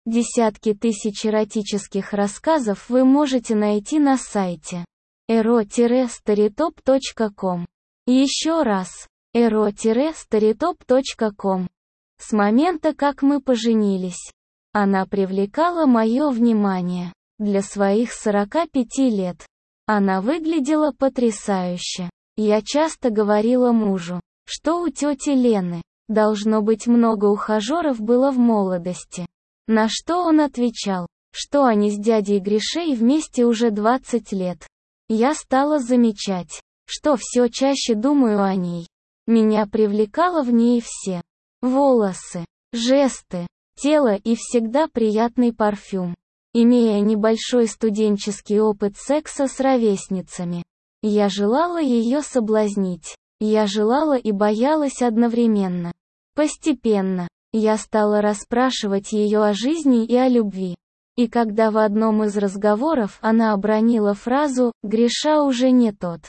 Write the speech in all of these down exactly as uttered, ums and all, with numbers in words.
Десятки тысяч эротических рассказов вы можете найти на сайте эро старитоп точка ком. Еще раз, эро старитоп точка ком. С момента, как мы поженились, она привлекала мое внимание. Для своих сорока пяти лет она выглядела потрясающе. Я часто говорила мужу, что у тети Лены должно быть много ухажеров было в молодости. На что он отвечал, что они с дядей Гришей вместе уже двадцать лет. Я стала замечать, что все чаще думаю о ней. Меня привлекало в ней все. Волосы, жесты, тело и всегда приятный парфюм. Имея небольшой студенческий опыт секса с ровесницами, я желала ее соблазнить. Я желала и боялась одновременно. Постепенно, я стала расспрашивать ее о жизни и о любви. И когда в одном из разговоров она обронила фразу «Гриша уже не тот»,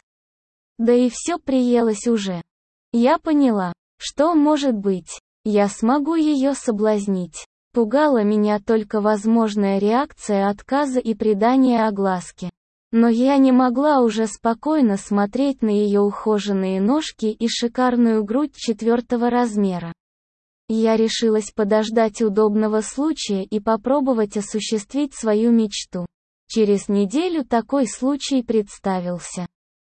да и все приелось уже. Я поняла, что, может быть, я смогу ее соблазнить. Пугала меня только возможная реакция отказа и придания огласки. Но я не могла уже спокойно смотреть на ее ухоженные ножки и шикарную грудь четвертого размера. Я решилась подождать удобного случая и попробовать осуществить свою мечту. Через неделю такой случай представился.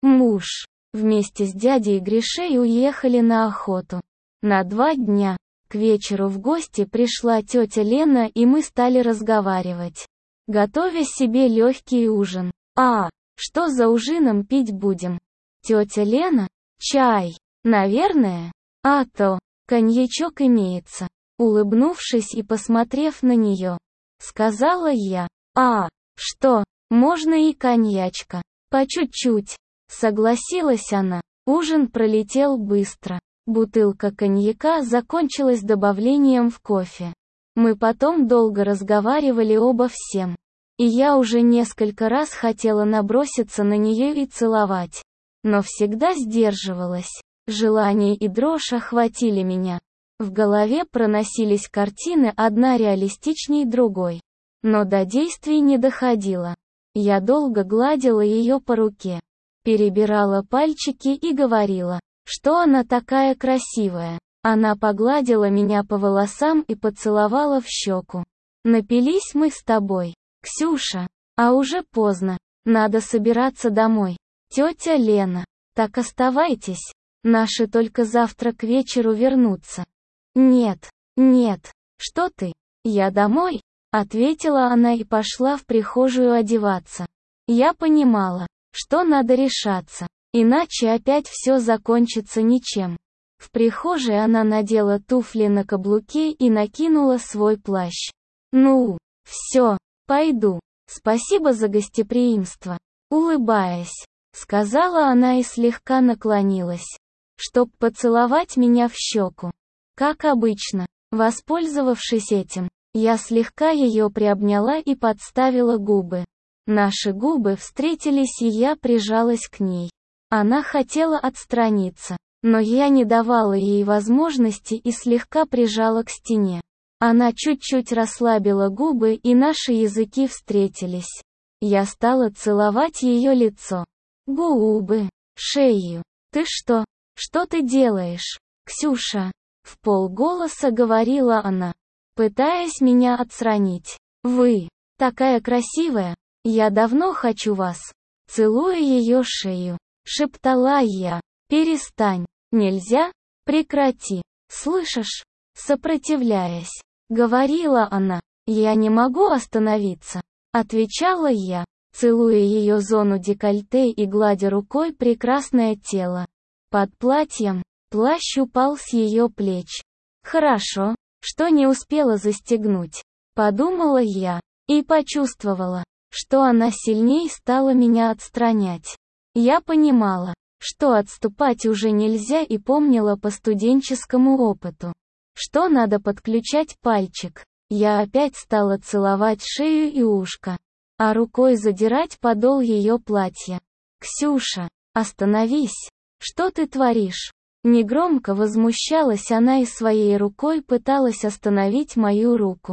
Муж вместе с дядей Гришей уехали на охоту. На два дня. К вечеру в гости пришла тетя Лена, и мы стали разговаривать, готовя себе легкий ужин. А, что за ужином пить будем? Тетя Лена? Чай. Наверное. А то. Коньячок имеется. Улыбнувшись и посмотрев на нее, сказала я. А, что, можно и коньячка. По чуть-чуть. Согласилась она. Ужин пролетел быстро. Бутылка коньяка закончилась добавлением в кофе. Мы потом долго разговаривали обо всем. И я уже несколько раз хотела наброситься на нее и целовать. Но всегда сдерживалась. Желание и дрожь охватили меня. В голове проносились картины, одна реалистичней другой. Но до действий не доходило. Я долго гладила ее по руке, перебирала пальчики и говорила, что она такая красивая. Она погладила меня по волосам и поцеловала в щеку. Напились мы с тобой, Ксюша. А уже поздно. Надо собираться домой. Тетя Лена. Так оставайтесь. Наши только завтра к вечеру вернутся. Нет, нет. Что ты? Я домой? Ответила она и пошла в прихожую одеваться. Я понимала, что надо решаться. Иначе опять все закончится ничем. В прихожей она надела туфли на каблуке и накинула свой плащ. Ну, все, пойду. Спасибо за гостеприимство. Улыбаясь, сказала она и слегка наклонилась, чтоб поцеловать меня в щеку. Как обычно, воспользовавшись этим, я слегка ее приобняла и подставила губы. Наши губы встретились, и я прижалась к ней. Она хотела отстраниться, но я не давала ей возможности и слегка прижала к стене. Она чуть-чуть расслабила губы, и наши языки встретились. Я стала целовать ее лицо, губы, шею. «Ты что? Что ты делаешь, Ксюша?» В полголоса говорила она, пытаясь меня отстранить. «Вы такая красивая, я давно хочу вас». Целуя ее шею, шептала я. «Перестань. Нельзя? Прекрати. Слышишь?» Сопротивляясь, говорила она. «Я не могу остановиться», отвечала я, целуя ее зону декольте и гладя рукой прекрасное тело. Под платьем, плащ упал с ее плеч. Хорошо, что не успела застегнуть, подумала я, и почувствовала, что она сильней стала меня отстранять. Я понимала, что отступать уже нельзя, и помнила по студенческому опыту, что надо подключать пальчик. Я опять стала целовать шею и ушко, а рукой задирать подол ее платья. «Ксюша, остановись! Что ты творишь?» Негромко возмущалась она и своей рукой пыталась остановить мою руку.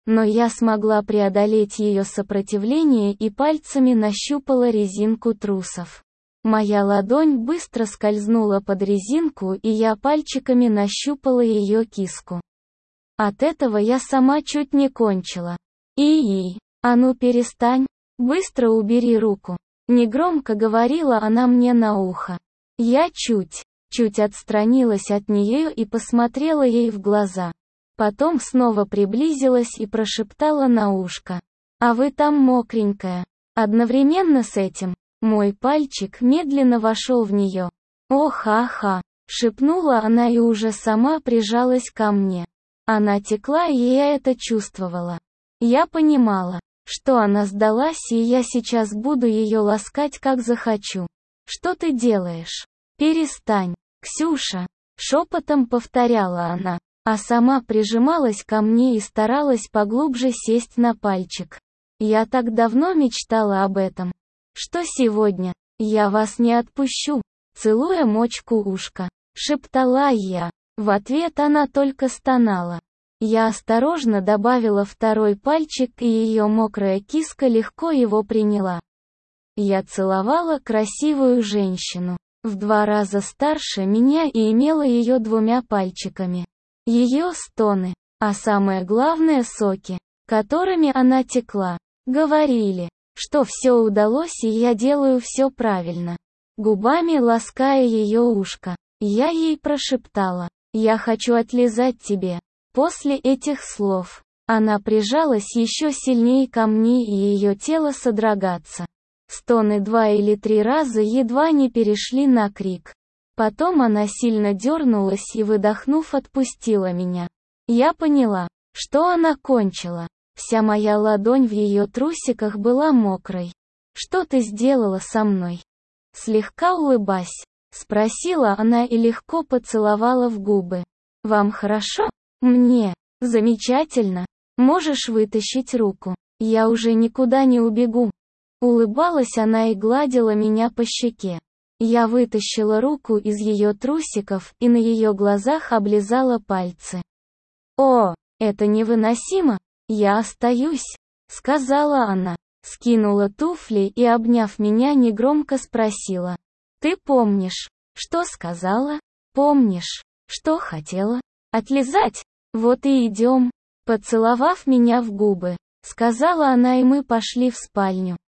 Но я смогла преодолеть ее сопротивление и пальцами нащупала резинку трусов. Моя ладонь быстро скользнула под резинку, и я пальчиками нащупала ее киску. От этого я сама чуть не кончила. «И-и, а ну перестань, быстро убери руку», — негромко говорила она мне на ухо. Я чуть, чуть отстранилась от нее и посмотрела ей в глаза. Потом снова приблизилась и прошептала на ушко. «А вы там мокренькая». Одновременно с этим, мой пальчик медленно вошел в нее. «Ох-ха-ха», — шепнула она и уже сама прижалась ко мне. Она текла, и я это чувствовала. Я понимала, что она сдалась, и я сейчас буду ее ласкать как захочу. «Что ты делаешь? Перестань, Ксюша», — шепотом повторяла она, а сама прижималась ко мне и старалась поглубже сесть на пальчик. Я так давно мечтала об этом, что сегодня я вас не отпущу, целуя мочку ушка, шептала я. В ответ она только стонала. Я осторожно добавила второй пальчик, и ее мокрая киска легко его приняла. Я целовала красивую женщину, в два раза старше меня, и имела ее двумя пальчиками. Ее стоны, а самое главное соки, которыми она текла, говорили, что все удалось и я делаю все правильно. Губами лаская ее ушко, я ей прошептала: «Я хочу отлизать тебе». После этих слов, она прижалась еще сильнее ко мне, и ее тело содрогаться. Стоны два или три раза едва не перешли на крик. Потом она сильно дернулась и, выдохнув, отпустила меня. Я поняла, что она кончила. Вся моя ладонь в ее трусиках была мокрой. «Что ты сделала со мной?» Слегка улыбаясь, спросила она и легко поцеловала в губы. «Вам хорошо?» «Мне. Замечательно. Можешь вытащить руку. Я уже никуда не убегу». Улыбалась она и гладила меня по щеке. Я вытащила руку из ее трусиков и на ее глазах облизала пальцы. «О, это невыносимо. Я остаюсь», — сказала она. Скинула туфли и, обняв меня, негромко спросила: «Ты помнишь, что сказала? Помнишь, что хотела? Отлизать? Вот и идем». Поцеловав меня в губы, сказала она, и мы пошли в спальню.